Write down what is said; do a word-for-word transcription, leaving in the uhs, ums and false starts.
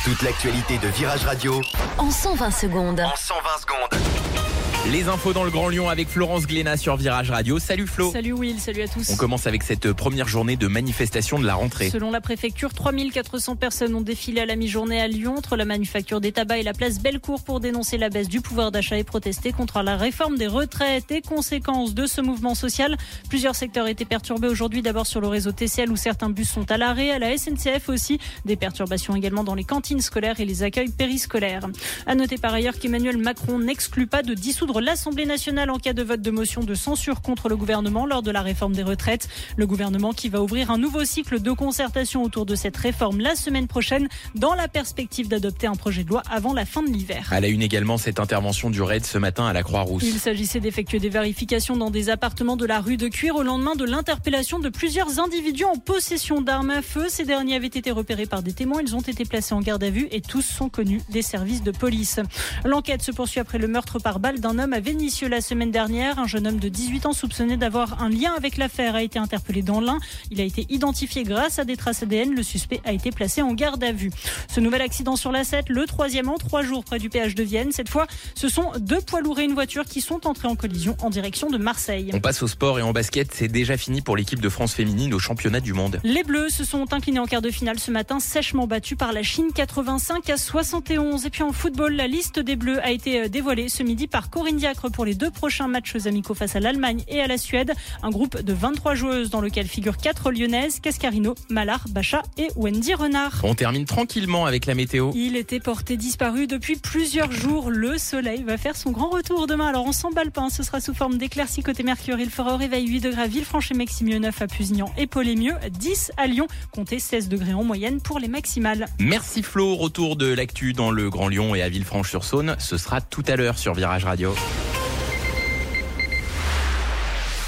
Toute l'actualité de Virage Radio en cent vingt secondes. En cent vingt secondes. Les infos dans le Grand Lyon avec Florence Glénat sur Virage Radio. Salut Flo. Salut Will, salut à tous. On commence avec cette première journée de manifestation de la rentrée. Selon la préfecture, trois mille quatre cents personnes ont défilé à la mi-journée à Lyon entre la manufacture des tabacs et la place Bellecour pour dénoncer la baisse du pouvoir d'achat et protester contre la réforme des retraites. Et conséquence de ce mouvement social, plusieurs secteurs étaient perturbés aujourd'hui. D'abord sur le réseau T C L où certains bus sont à l'arrêt, à la S N C F aussi. Des perturbations également dans les cantines scolaires et les accueils périscolaires. À noter par ailleurs qu'Emmanuel Macron n'exclut pas de dissoudre l'Assemblée nationale en cas de vote de motion de censure contre le gouvernement lors de la réforme des retraites. Le gouvernement qui va ouvrir un nouveau cycle de concertation autour de cette réforme la semaine prochaine dans la perspective d'adopter un projet de loi avant la fin de l'hiver. À la une également, cette intervention du raid ce matin à la Croix-Rousse. Il s'agissait d'effectuer des vérifications dans des appartements de la rue de Cuire au lendemain de l'interpellation de plusieurs individus en possession d'armes à feu. Ces derniers avaient été repérés par des témoins. Ils ont été placés en garde à vue et tous sont connus des services de police. L'enquête se poursuit après le meurtre par balle d'un homme à Vénissieux la semaine dernière. Un jeune homme de dix-huit ans soupçonné d'avoir un lien avec l'affaire a été interpellé dans l'Ain. Il a été identifié grâce à des traces A D N. Le suspect a été placé en garde à vue. Ce nouvel accident sur l'A sept, le troisième en trois jours près du péage de Vienne. Cette fois, ce sont deux poids lourds et une voiture qui sont entrés en collision en direction de Marseille. On passe au sport et en basket. C'est déjà fini pour l'équipe de France féminine au championnat du monde. Les Bleus se sont inclinés en quart de finale ce matin, sèchement battus par la Chine quatre-vingt-cinq à soixante et onze. Et puis en football, la liste des Bleus a été dévoilée ce midi par Corinne Diacre pour les deux prochains matchs amicaux face à l'Allemagne et à la Suède. Un groupe de vingt-trois joueuses dans lequel figurent quatre lyonnaises, Cascarino, Malard, Bacha et Wendy Renard. On termine tranquillement avec la météo. Il était porté disparu depuis plusieurs jours. Le soleil va faire son grand retour demain. Alors on s'emballe pas, hein. Ce sera sous forme d'éclaircies côté Mercure. Il fera au réveil huit degrés à Villefranche-et-Maximieux, neuf à Pusignan et Paul-et-Mieux, dix à Lyon. Comptez seize degrés en moyenne pour les maximales. Merci Flo. Retour de l'actu dans le Grand Lyon et à Villefranche-sur-Saône. Ce sera tout à l'heure sur Virage Radio.